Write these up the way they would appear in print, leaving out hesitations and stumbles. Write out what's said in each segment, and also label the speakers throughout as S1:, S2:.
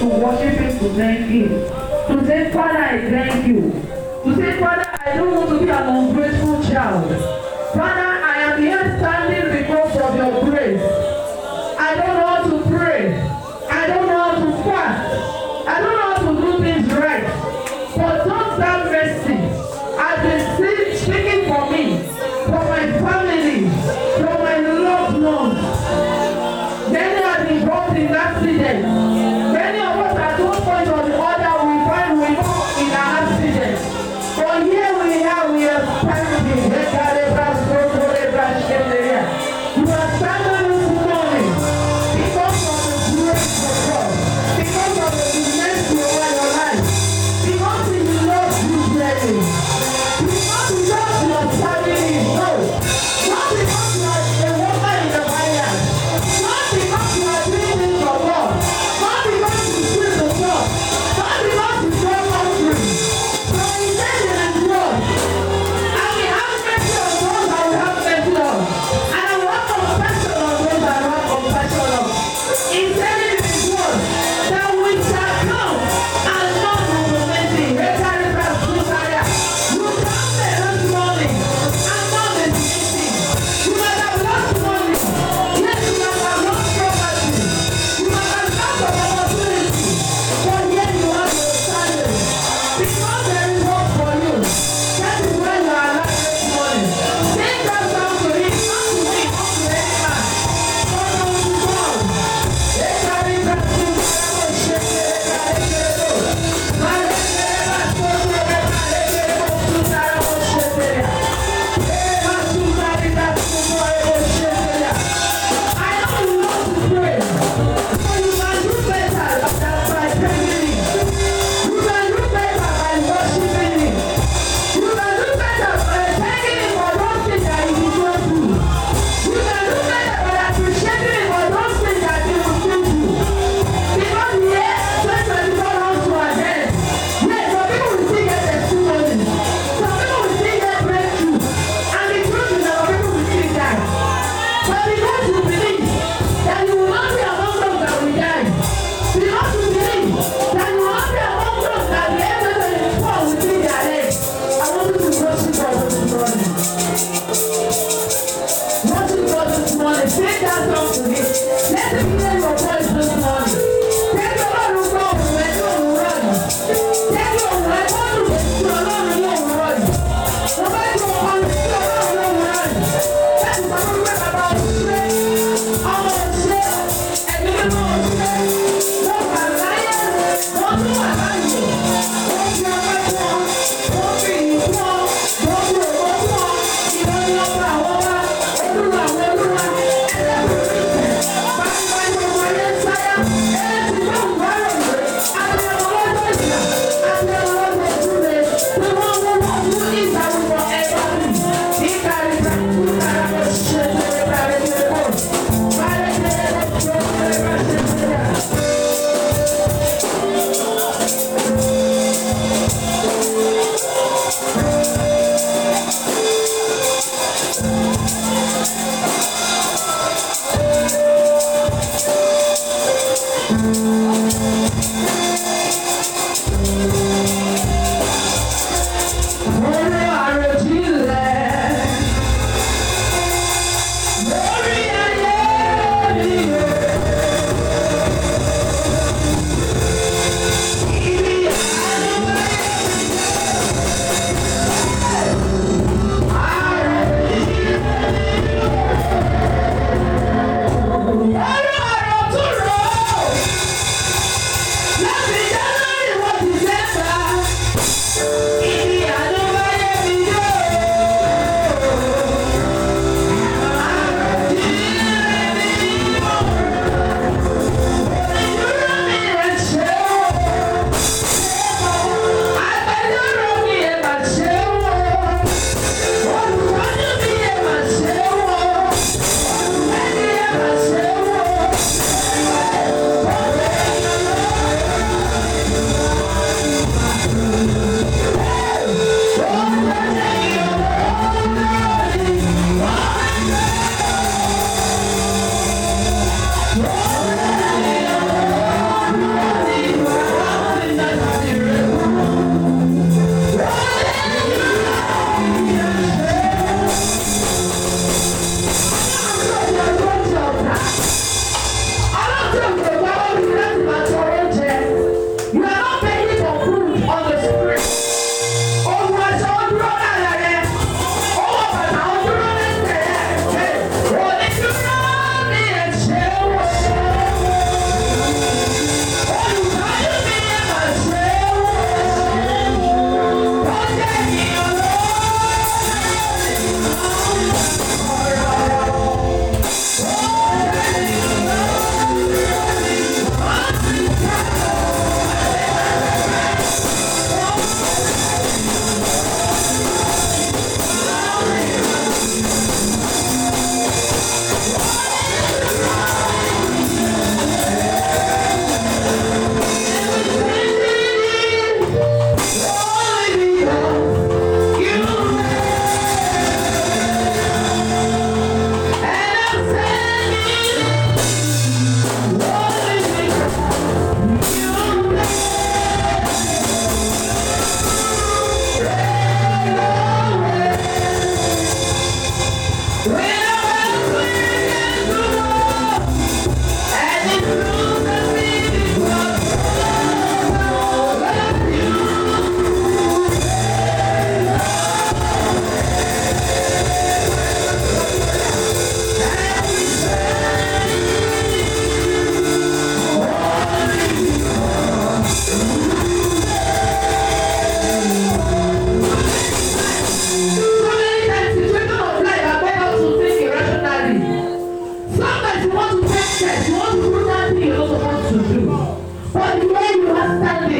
S1: to worship Him, to thank Him. To say, Father, I thank you. To say, Father, I don't want to be an ungrateful child. Father, I am here standing because of your grace. I don't know how to pray. I don't know how to fast. I don't know how to do things right. But don't have mercy. I've been speaking for me, for my family, for my loved ones. Many have been involved in accidents. Many of us at one point or the other we find we fall in an accident. But here we are standing.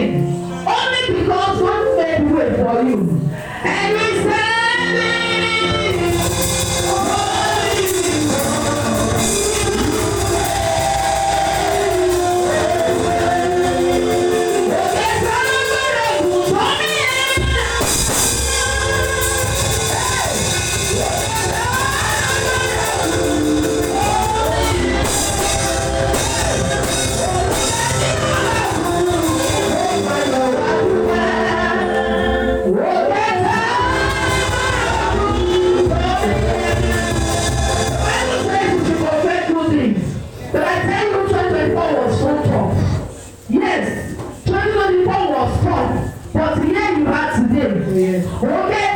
S1: sing. Only because God made way for you. And we say, yes, 2024 was tough, but here you are today. Okay,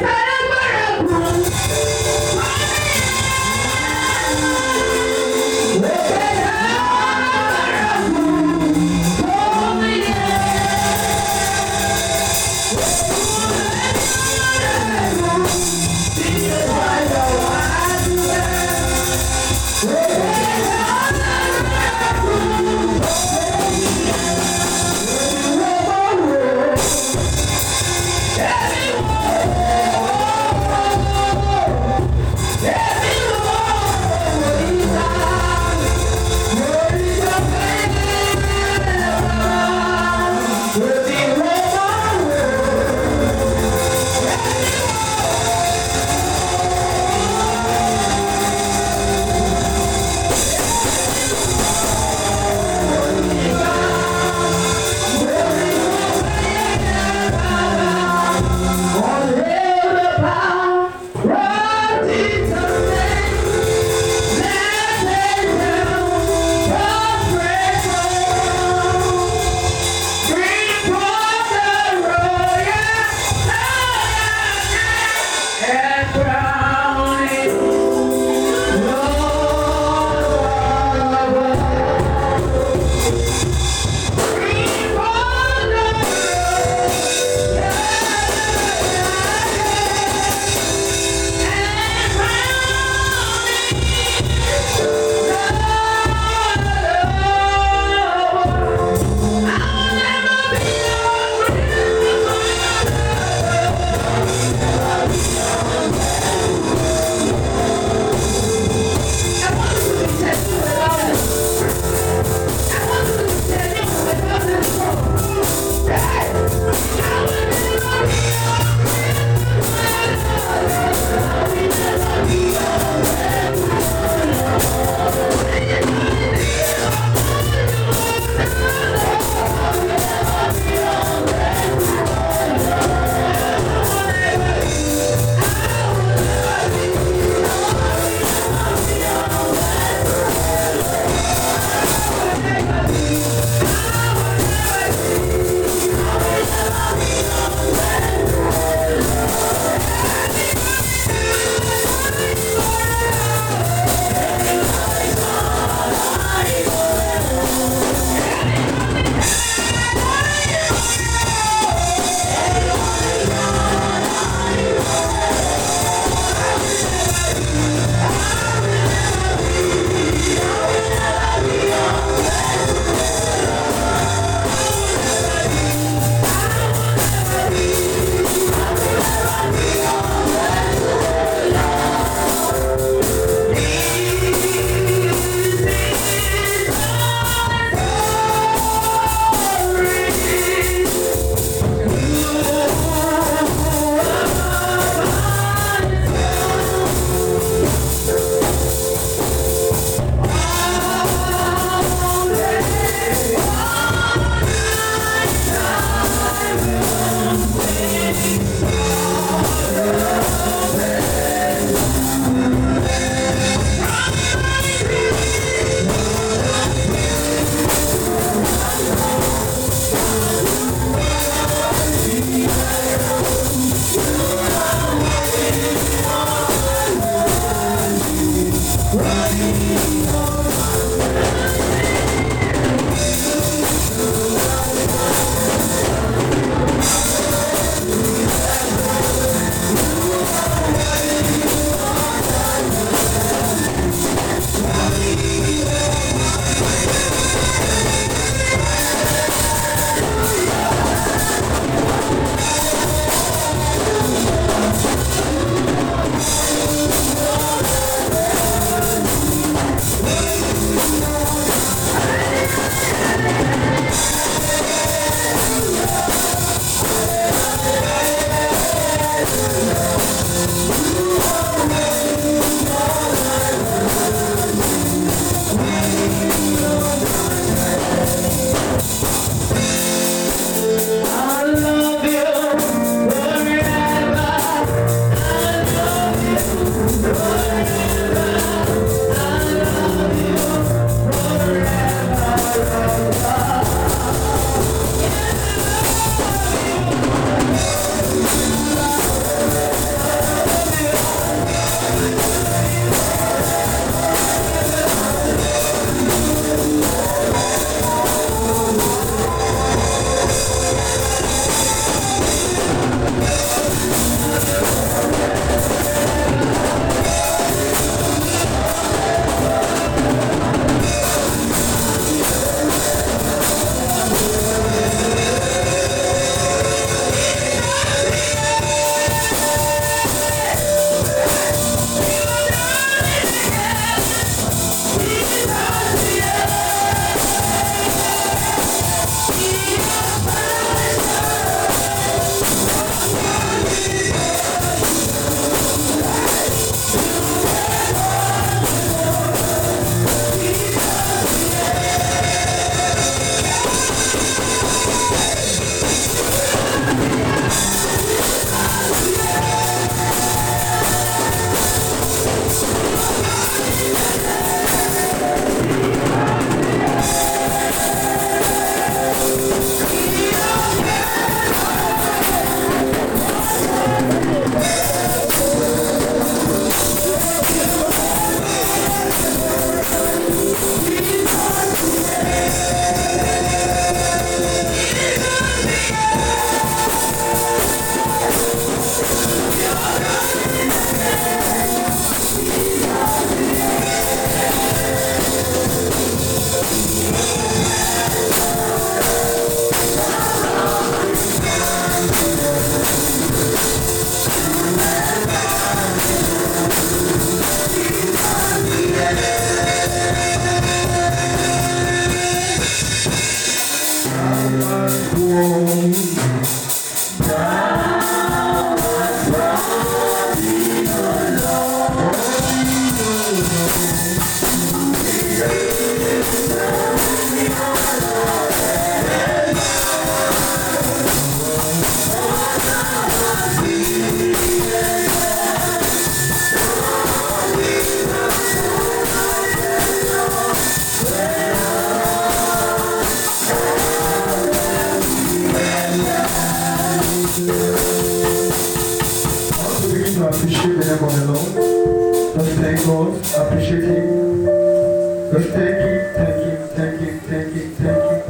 S2: Appreciate the name of the Lord. Just thank God, appreciate Him. Just thank Him, thank Him, thank Him, thank Him, thank Him.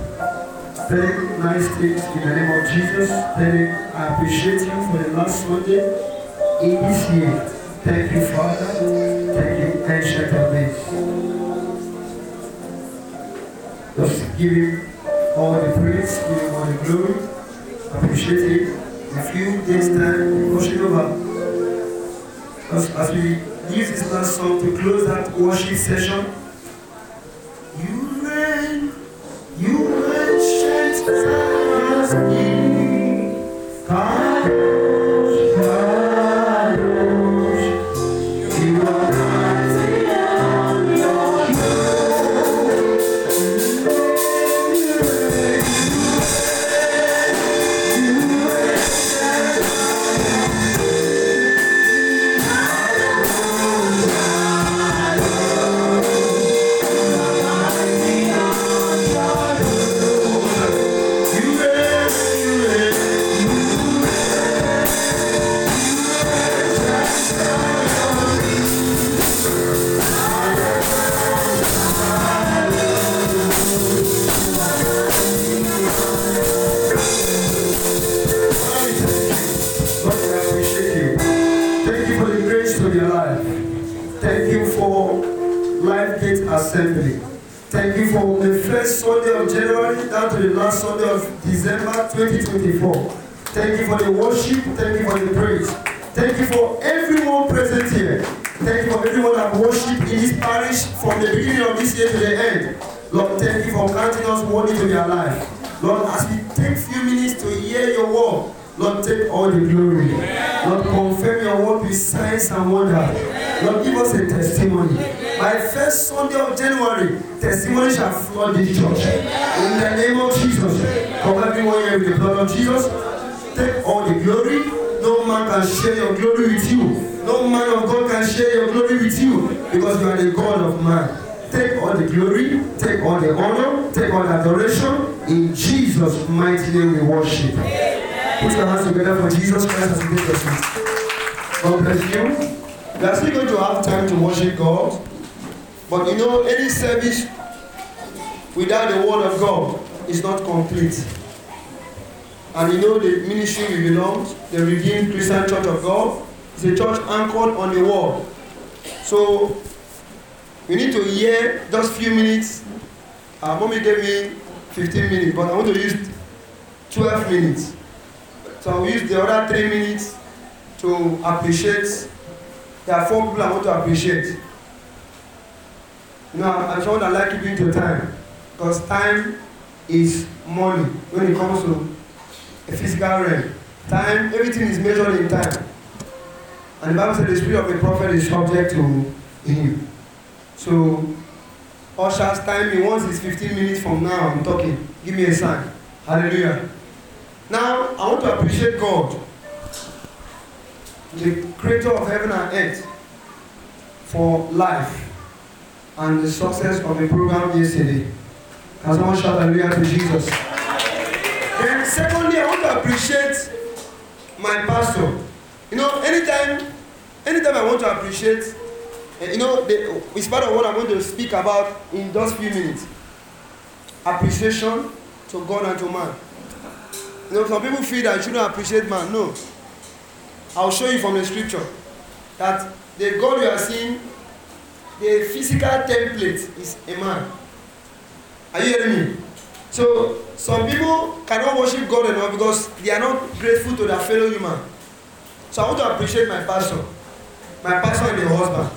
S2: Very nice things in the name of Jesus. I appreciate you for the last Sunday in this year. Thank you, Father. Thank you, Ancient of Days. Just give Him all the praise, give Him all the glory. Appreciate Him. A few days time, worship over. As we use this last song to close that worship session, you reign, strength as me. Kadosh, Kadosh, you are mighty on your Assembly. Thank you for the first Sunday of January down to the last Sunday of December 2024. Thank you for the worship. Thank you for the praise. Thank you for everyone present here. Thank you for everyone that worshiped in this parish from the beginning of this year to the end. Lord, thank you for counting us worthy to be alive. Lord, as we take a few minutes to hear your word, Lord, take all the glory. Lord, confirm your word with signs and wonder. Lord, give us a testimony. By first Sunday of January, testimony shall flood this church. In the name of Jesus, cover everyone here with the blood of Jesus. Take all the glory. No man can share your glory with you. No man of God can share your glory with you, because you are the God of man. Take all the glory, take all the honor, take all the adoration. In Jesus' mighty name we worship. Put your hands together for Jesus Christ as we take your seat. God bless you. We are still going to have time to worship God. But you know, any service without the word of God is not complete. And you know, the ministry we belong, the Redeemed Christian Church of God, is a church anchored on the word. So we need to hear just a few minutes. Mommy gave me 15 minutes, but I want to use 12 minutes. So I'll use the other 3 minutes to appreciate. There are 4 people I want to appreciate. You know, I'm sure that I like keeping to time, because time is money when it comes to a physical realm. Time, everything is measured in time. And the Bible said the spirit of a prophet is subject to him. So, Usher's timing, once it's 15 minutes from now, I'm talking. Give me a sign. Hallelujah. Now, I want to appreciate God, the creator of heaven and earth, for life and the success of the program yesterday. Can someone shout hallelujah to Jesus? Then secondly, I want to appreciate my pastor. You know, anytime I want to appreciate, you know, it's part of what I'm going to speak about in just few minutes. Appreciation to God and to man. You know, some people feel that you shouldn't appreciate man. No. I'll show you from the scripture that the God you are seeing, the physical template is a man. Are you hearing me? So, some people cannot worship God enough because they are not grateful to their fellow human. So I want to appreciate my pastor and the husband.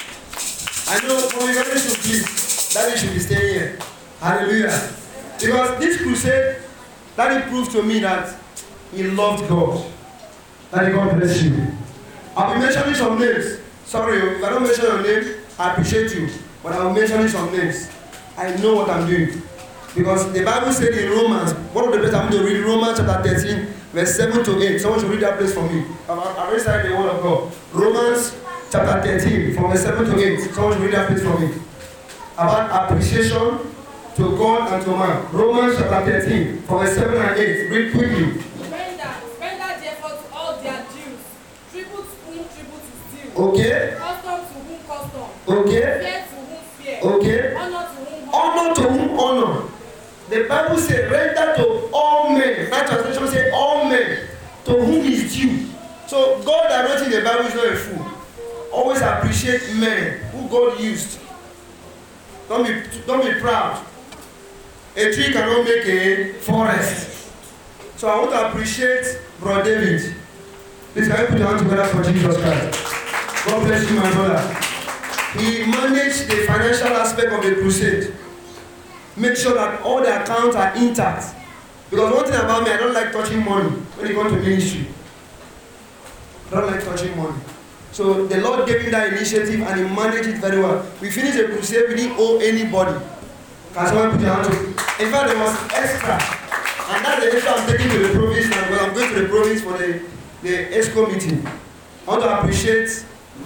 S2: I know when we ready to give, Daddy should be staying here. Hallelujah. Because this crusade, Daddy proved to me that he loved God. Daddy, God bless you. I'll be mentioning some names. Sorry, if I don't mention your name, I appreciate you. But I'll be mentioning some names. I know what I'm doing. Because the Bible said in Romans, one of the places I'm going to read, Romans chapter 13, verse 7 to 8. Someone should read that place for me. I've recited the word of God. Romans chapter 13, from verse 7 to 8. Someone should read that place for me. About appreciation to God and to man. Romans chapter 13, from verse 7 and 8. Read quickly.
S3: Render therefore to all their dues. Tribute to whom tribute is due.
S2: Okay.
S3: Custom to whom custom.
S2: Okay.
S3: Fear to whom fear.
S2: Okay.
S3: Honor to whom
S2: honor. Honor to whom honor. The Bible says, render to all men. That translation says, all men, to whom is due. So, God that wrote in the Bible is not a fool. Always appreciate men who God used. Don't be proud. A tree cannot make a forest. So, I want to appreciate Brother David. Please, can you put your hands together for Jesus Christ? God bless you, my brother. He managed the financial aspect of the crusade. Make sure that all the accounts are intact. Because one thing about me, I don't like touching money when it comes to ministry. I don't like touching money. So the Lord gave him that initiative and he managed it very well. We finished the crusade, we didn't owe anybody. Can someone put your hand to it? In fact, there was extra. And that's the extra I'm taking to the province now. Well, I'm going to the province for the ESCO meeting. I want to appreciate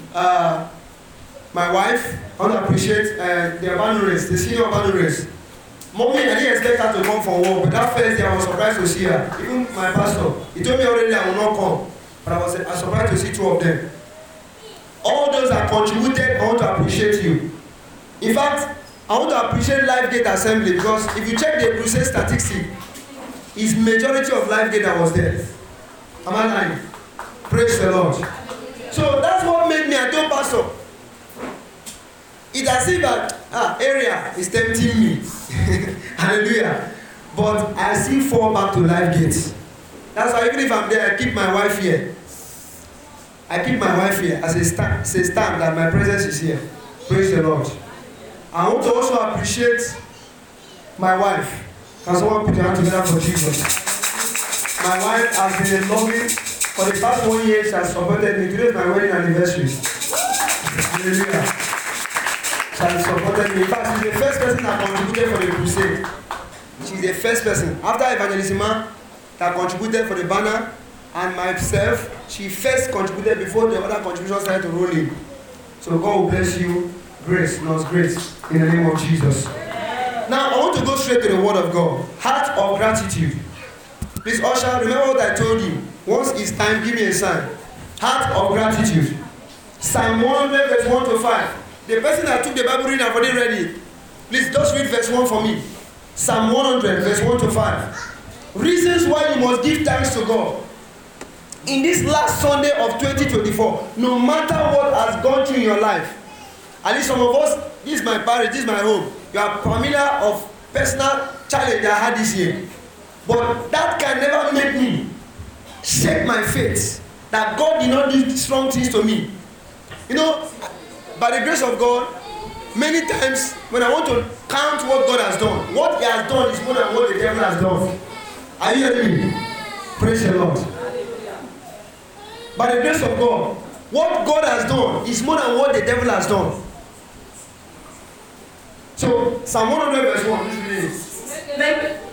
S2: my wife. I want to appreciate the abandoners, the senior abandoners. Mommy, I didn't expect her to come for work, but that first day I was surprised to see her. Even my pastor, he told me already I will not come, but I was surprised to see two of them. All those that contributed, I want to appreciate you. In fact, I want to appreciate Life Gate Assembly because if you check the crusade statistic, it's majority of Life Gate that was there. Am I lying? Praise the Lord. So that's what made me a dope pastor. It's as if that area is tempting me. Hallelujah. But I still fall back to Life Gate. That's why even if I'm there, I keep my wife here. I keep my wife here as a stamp that my presence is here. Praise the Lord. I want to also appreciate my wife. Can someone put your hand together for Jesus? My wife has been loving for the past 1 year. She has supported me. Today is my wedding anniversary. Hallelujah. She has supported me. In fact, she's the first person that contributed for the crusade. She's the first person. After Evangelissima, that contributed for the banner, and myself, she first contributed before the other contributions started to roll in. So God will bless you. Grace, not grace, in the name of Jesus. Now, I want to go straight to the Word of God. Heart of gratitude. Please, Usher, remember what I told you. Once it's time, give me a sign. Heart of gratitude. Psalm 100, verse 1 to 5. The person that took the Bible reading and already read it, please just read verse 1 for me. Psalm 100, verse 1 to 5. Reasons why you must give thanks to God. In this last Sunday of 2024, no matter what has gone through in your life, at least some of us, this is my parish, this is my home. You are familiar of personal challenge I had this year. But that can never make me shake my faith that God did not do strong things to me. You know, by the grace of God, many times when I want to count what God has done, what He has done is more than what the devil has done. Are you hearing me? Praise the Lord. By the grace of God, what God has done is more than what the devil has done. So, Psalm 100 verse 1, this is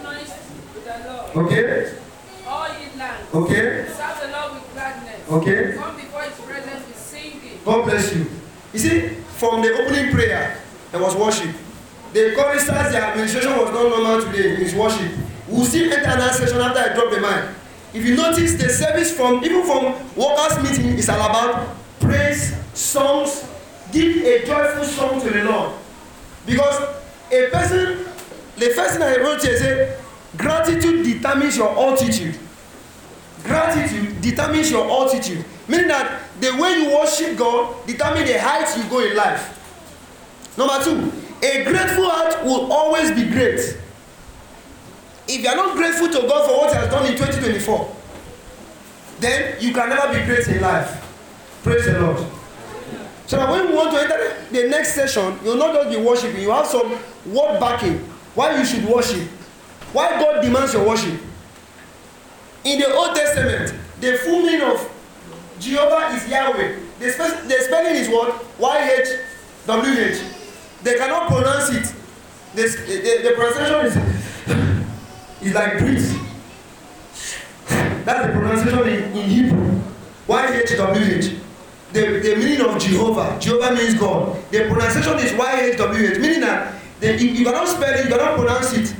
S2: okay.
S3: All ye lands,
S2: Okay.
S3: serve the Lord with gladness.
S2: Okay.
S3: Come before His presence with singing.
S2: God bless you. You see, from the opening prayer, there was worship. The choristers, the administration was not normal today. It's worship. We'll still enter another session after I drop the mic. If you notice, the service even from workers' meeting is all about praise, songs, give a joyful song to the Lord. Because a person, the first thing I wrote here is gratitude determines your altitude. Gratitude determines your altitude. Meaning that the way you worship God determines the height you go in life. Number 2, a grateful heart will always be great. If you are not grateful to God for what He has done in 2024, then you can never be great in life. Praise the Lord. So that when we want to enter the next session, you will not just be worshiping, you have some word backing. Why you should worship. Why God demands your worship. In the Old Testament, the full meaning of Jehovah is Yahweh. The spelling is what? Y-H-W-H. They cannot pronounce it. The pronunciation is like breathe. That's the pronunciation in Hebrew. Y-H-W-H. The meaning of Jehovah. Jehovah means God. The pronunciation is Y-H-W-H. Meaning that you cannot spell it, you cannot pronounce it.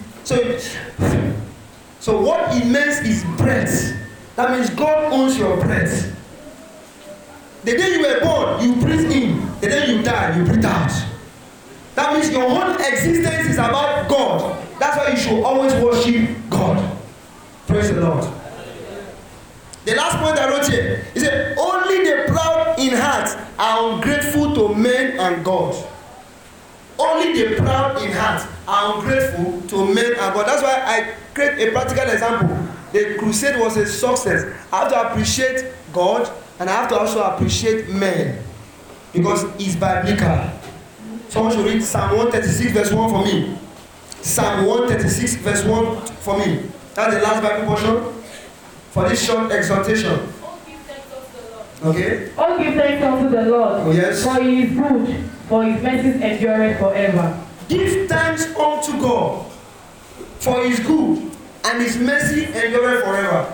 S2: So what it means is breath. That means God owns your breath. The day you were born, you breathe in. The day you die, you breathe out. That means your whole existence is about God. That's why you should always worship God. Praise the Lord. The last point I wrote here is that only the proud in heart are ungrateful to men and God. Only the proud in heart are ungrateful to men and God. That's why I create a practical example. The crusade was a success. I have to appreciate God and I have to also appreciate men because it's biblical. Someone should read Psalm 136 verse 1 for me. Psalm 136 verse 1 for me. That's the last Bible portion for this short exhortation. Okay?
S1: Oh, give thanks unto the Lord.
S2: Oh, yes.
S1: For He is good, for His mercies endureth forever.
S2: Give thanks unto God, for His good, and His mercy endureth forever.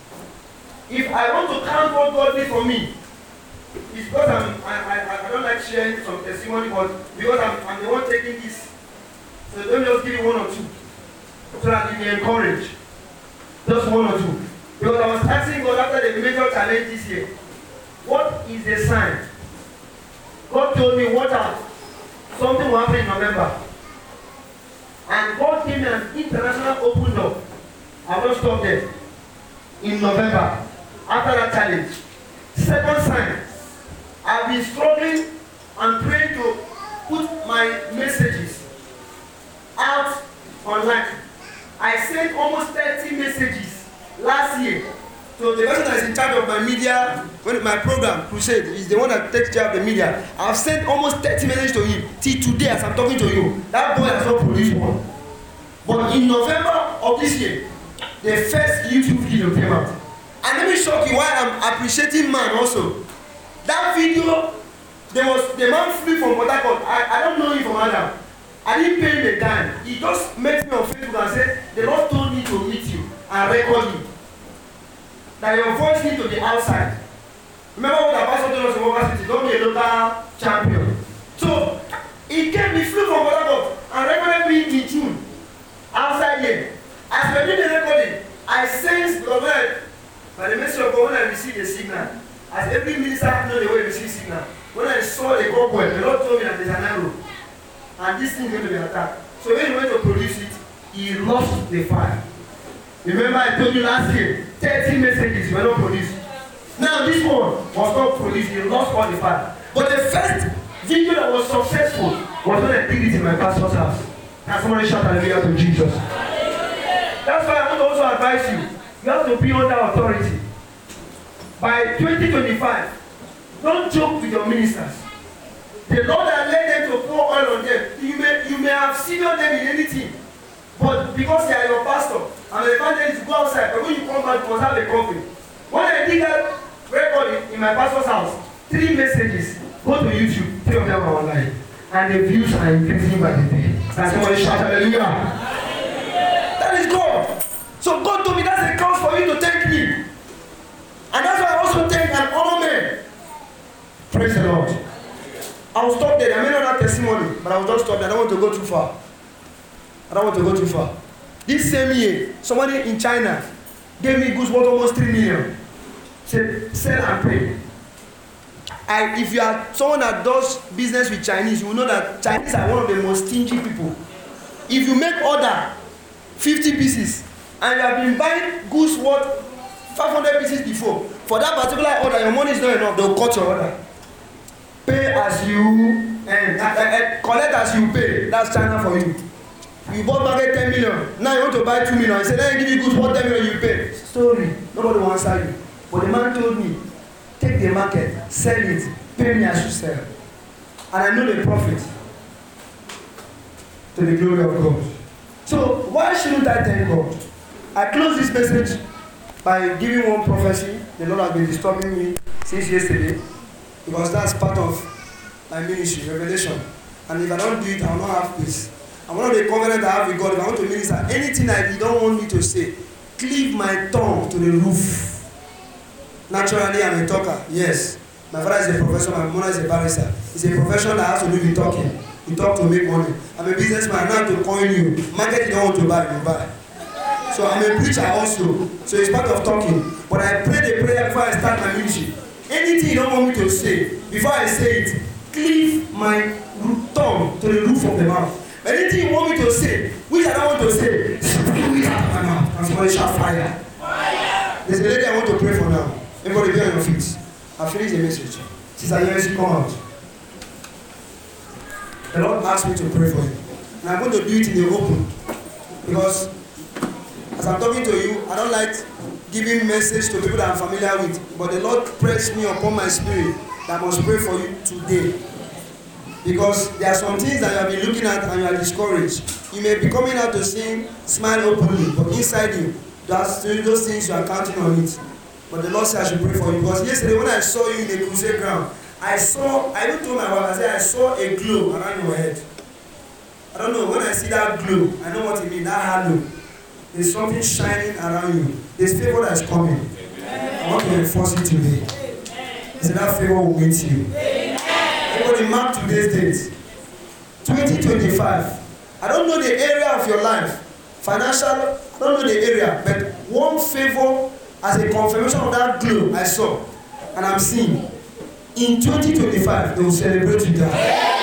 S2: If I want to count what God did for me, it's because I don't like sharing some testimony, but because I'm the one taking this. So let me just give you 1 or 2, so that you may encourage. Just 1 or 2. Because I was asking God after the major challenge this year, what is the sign? God told me something will happen in November. And God gave me an international open door. I will stop there. In November, after that challenge. Second sign, I've been struggling and praying to put my messages out online. I sent almost 30 messages last year. So the person that is in charge of my media, my program, Crusade, is the one that takes care of the media. I've sent almost 30 messages to him. Till today, as I'm talking to you, that boy has not produced one. But in November of this year, the first YouTube video came out. And let me shock you why I'm appreciating man also. That video, the man flew from Port Harcourt. I don't know him from Adam. I didn't pay him a dime. He just met me on Facebook and said, the Lord told me to meet you and record you. That your voice needs to be outside. Remember what the pastor told us in Workers' City, don't be a local champion. So, he flew from Port Harcourt and recorded me in June. Outside here. As we're doing the recording, I sensed, because by the message of God, when I received the signal, as every minister knows the way to receive signal, when I saw the cobweb, the Lord told me that there's an arrow. And this thing is going to be attacked. So when he went to produce it, he lost the file. Remember I told you last year, 30 messages were not produced. Now this one was not produced, he lost all the file. But the first video that was successful was when I did it in my pastor's house. Can somebody shout hallelujah to Jesus? That's why I want to also advise you. You have to be under authority. By 2025, don't joke with your ministers. The Lord that led them to pour oil on them. You may have senior them in anything, but because they are your pastor and the evangelist go outside, but when you come back, you must have a coffee. When I did that record in my pastor's house, 3 messages. Go to YouTube, 3 of them are online, and the views are increasing by the day. That's why you shout hallelujah. That is God. So God told me that's a cause for you to thank me, and that's why I also thank and honor men. Praise the Lord. I will stop there. I may not have testimony, but I will just stop there. I don't want to go too far. I don't want to go too far. This same year, somebody in China gave me goods worth almost 3 million. Said, sell and pay. If you are someone that does business with Chinese, you will know that Chinese are one of the most stingy people. If you make order 50 pieces and you have been buying goods worth 500 pieces before, for that particular order, your money is not enough, they will cut your order. Pay as you collect as you pay. That's China for you. You bought market 10 million. Now you want to buy 2 million. I said, let me give you goods worth 10 million, you pay. Story. Nobody will answer you. But the man told me, take the market, sell it, pay me as you sell. And I know the profit. To the glory of God. So why shouldn't I thank God? I close this message by giving one prophecy. The Lord has been disturbing me since yesterday, because that's part of my ministry, revelation. And if I don't do it, I will not have peace. And one of the covenants I have with God, if I want to minister anything that you don't want me to say, cleave my tongue to the roof. Naturally, I'm a talker, yes. My father is a professor, my mother is a barrister. It's a profession that has to do with talking. You talk to make money. I'm a businessman, I know how to coin you. Market you don't want to buy, you buy. So I'm a preacher also. So it's part of talking. But I pray the prayer before I start my ministry. Anything you don't want me to say, before I say it, cleave my tongue to the roof of the mouth. Anything you want me to say, which I don't want to say, spew it out of my mouth. And somebody shout fire. Fire. There's a lady I want to pray for now. Everybody be on your feet. I finished the message. Sister Yesu, come out. The Lord asked me to pray for you. And I'm going to do it in the open. Because as I'm talking to you, I don't like giving message to people that I'm familiar with. But the Lord pressed me upon my spirit that I must pray for you today. Because there are some things that you have been looking at and you are discouraged. You may be coming out to sing, smile openly, but inside you, those things you are counting on it. But the Lord said I should pray for you. Because yesterday when I saw you in the crusade ground, I even told my wife, I said I saw a glow around your head. I don't know, when I see that glow, I know what it means, that halo. There's something shining around you. There's favor that is coming. I want to enforce it today. So that favor will meet you. Everybody mark today's date. 2025. I don't know the area of your life. Financial, I don't know the area. But one favor as a confirmation of that glow I saw. And I'm seeing. In 2025, they will celebrate with that.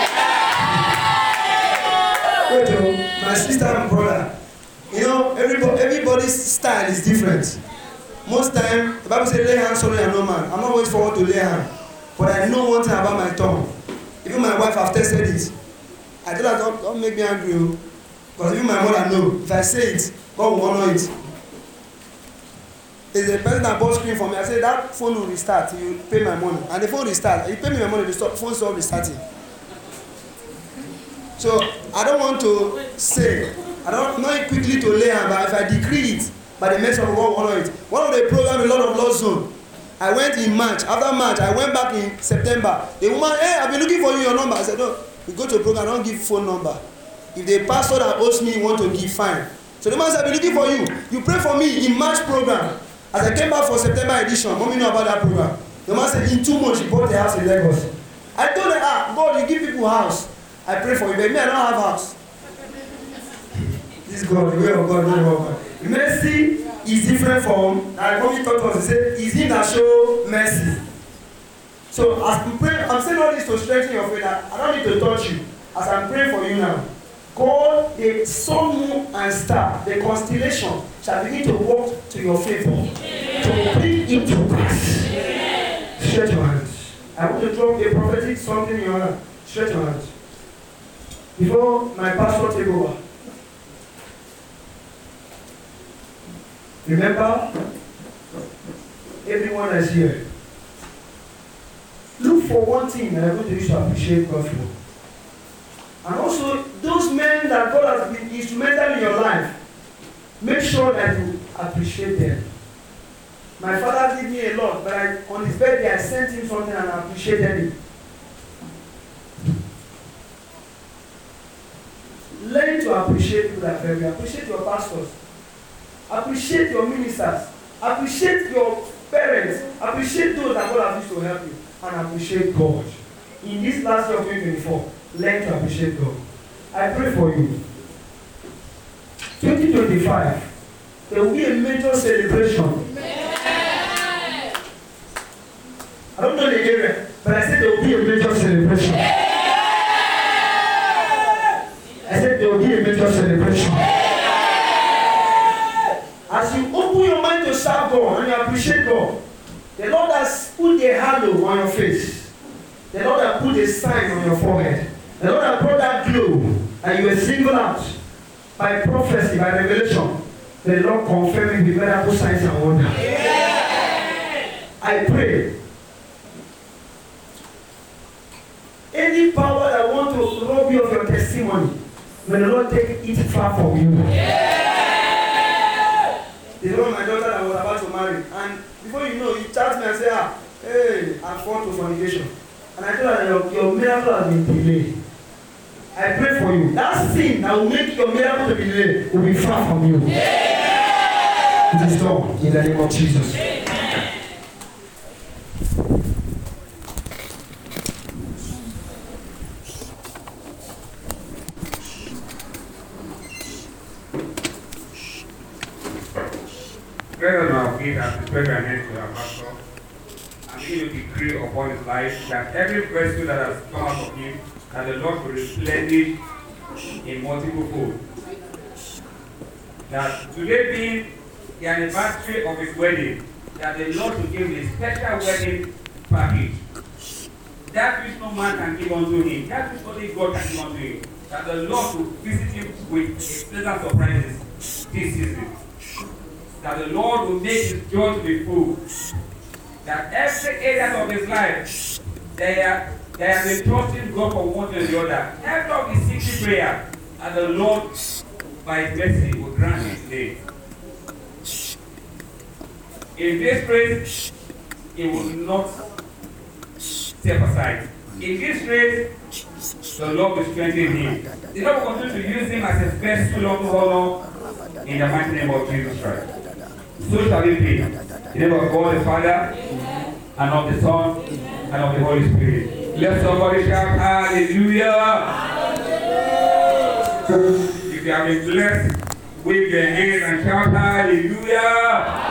S2: Wait, my sister and brother. You know, everybody's style is different. Most time, the Bible says, lay hands on no man. I'm not always forward to lay hands. But I know one thing about my tongue. Even my wife have tested it. I tell her, don't make me angry. Because even my mother knows, if I say it, God will honor it. There's a person that bought screen for me. I said, that phone will restart. You pay my money. And the phone restart. You pay me my money, the phone stop restarting. So, I don't want to say, I don't know it quickly to lay hand, but if I decree it, by the mercy of God, will honor it. One of the programs, a lot of Lord's Zone, I went in March. After March, I went back in September. The woman, hey, I've been looking for you, your number. I said, no, we go to a program, I don't give phone number. If the pastor that owes me want to give, fine. So the man said, I've been looking for you. You pray for me in March program. As I came back for September edition, mommy know about that program. The man said, in 2 months, she bought a house in Lagos. I told her, God, you give people house. I pray for you, but me, I don't have house. This God, the way of God, the way of God. Mercy is different from, like when we talk to us, he said, it's him that show mercy. So as we pray, I'm saying all this to strengthen your faith. I don't need to touch you. As I'm praying for you now, God, the sun, moon, and star, the constellation, shall begin to work to your favor, to bring it to pass. Stretch your hands. I want to drop a prophetic something in your hand. Stretch your hands. Before my pastor take over, remember, everyone is here. Look for one thing that I'm going to use to appreciate God for. And also, those men that God has been instrumental in your life, make sure that you appreciate them. My father did me a lot, but on his birthday I sent him something and I appreciated it. Learn to appreciate people that very. Appreciate your pastors. Appreciate your ministers. Appreciate your parents. Appreciate those that God has used to help you. And appreciate God. In this last year of 2024, learn to appreciate God. I pray for you. 2025, there will be a major celebration. I don't know the area, but I said there will be a major celebration. I said there will be a major celebration. As you open your mind to serve God and you appreciate God, the Lord has put a halo on your face. The Lord has put a sign on your forehead. The Lord has brought that glow and you were singled out by prophecy, by revelation. The Lord confirming the miracle signs and wonders. I pray. Any power that wants to rob you of your testimony, may the Lord take it far from you. There's one of my daughter that was about to marry, and before you know, he chat me and say, hey, I fought to fornication. And I told her that your miracle has been delayed. I pray for you. That sin that will make your miracle to be delayed will be far from you. It is done in the name of Jesus.
S4: Let us now give a special hand to our pastor and begin to decree upon his life that every virtue that has come out of him, that the Lord will replenish in multiple fold. That today being the anniversary of his wedding, that the Lord will give him a special wedding package. That which no man can give unto him, that which only God can give unto him, that the Lord will visit him with pleasant surprises this season. That the Lord will make his joy to be full. That every area of his life, they have been trusting God for one thing or the other. Every of his secret prayer, and the Lord, by his mercy, will grant it today. In this praise, he will not step aside. In this race, the Lord will strengthen him. The Lord will continue to use him as a vessel of honor in the mighty name of Jesus Christ. So shall it be. In the name of God the Father, and of the Son, and of the Holy Spirit. Let somebody shout hallelujah. If you have been blessed, wave your hands and shout hallelujah.